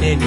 أناني.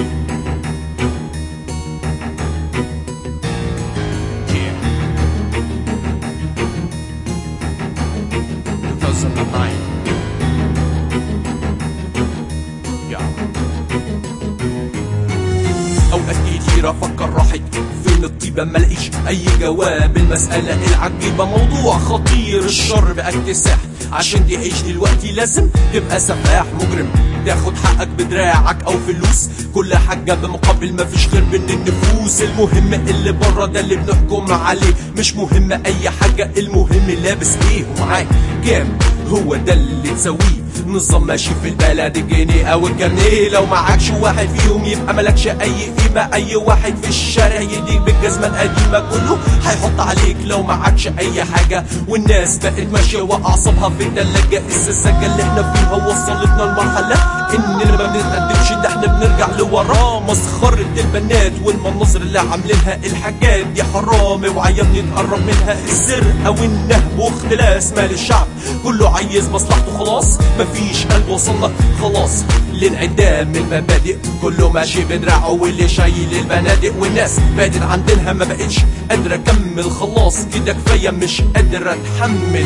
أوقات كتيرة أفكر راحت فين الطيبة ملاقيش أي جواب. المسألة العجيبة موضوع خطير، الشر بقى اكتساح. عشان تعيش دلوقتي لازم تبقى سفاح مجرم، تاخد حقك بدراعك أو فلوس، كل حاجة بمقابل مفيش غير بين النفوس. المهم اللي بره ده اللي بنحكم عليه، مش مهم أي حاجة، المهم لابس ايه ومعاك كام، هو ده اللي تسويه. نظام ماشي في البلد الجنيه او الجنيه، لو معكش واحد فيهم يبقى ملكش اي قيمه. اي واحد في الشارع يديك بالجزمه القديمه كله هيحط عليك لو معكش اي حاجه. والناس بقت ماشيه واعصابها في التلاجه، السذاجه اللي احنا فيها وصلتنا لمرحله اننا ما بنتقدمش، ده احنا بنرجع لورا. مسخره البنات والمناظر اللي عاملينها، الحاجات دي حرام وعيان يتقرب منها. السرقه والنهب واختلاس مال الشعب، كله عايز مصلحته خلاص، مفيش قلب وصلنا خلاص لانعدام المبادئ. كله ماشي بدراعه واللي شايل البنادق، والناس بعدت عن دينها ما بقتش قادرة اكمل، خلاص كده كفاية مش قادرة اتحمل.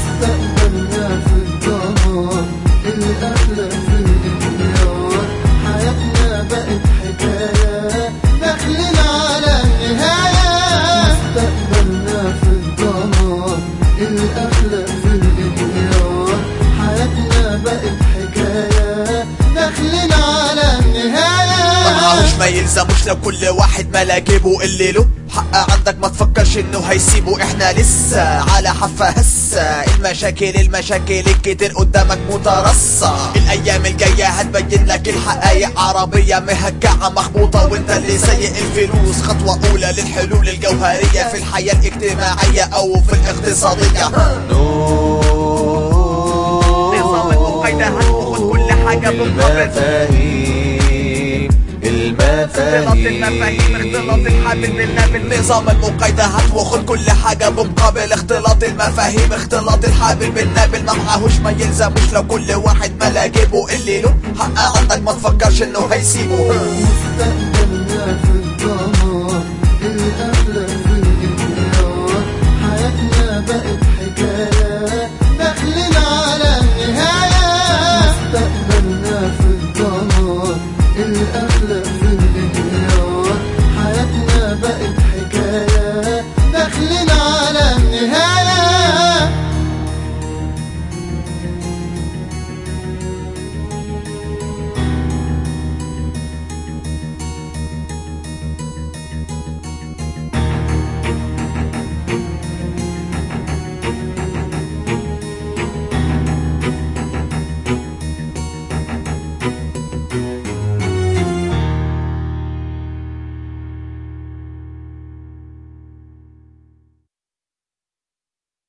مستقبلنا في الدمار، الاخلاق في الانهيار، حياتنا بقت حكاية داخلين على النهاية. مستقبلنا في الدمار، الاخلاق في الانهيار، حياتنا بقت حكاية داخلين على النهاية. معهوش ما يلزموش لو كل واحد ملا جيبه اللي له حق عندك ما تفكرش انه هيسيبه. احنا لسه على حافة هسه، المشاكل الكتير قدامك مترصة. الايام الجاية هتبين لك الحقايق، عربية مهجعة مخبوطة وانت اللي سايق الفلوس. خطوة اولى للحلول الجوهرية في الحياة الاجتماعية او في الاقتصادية. نظام المقايضة هتاخد كل حاجة المفاهيم اختلاط الحابل بالنابل. نظام المقايضة هتاخد كل حاجة بمقابل اختلاط المفاهيم، اختلاط الحابل بالنابل. ما معهوش ما يلزموش لو كل واحد ملا جيبه اللي له حق عندك ما تفكرش انه هيسيبه.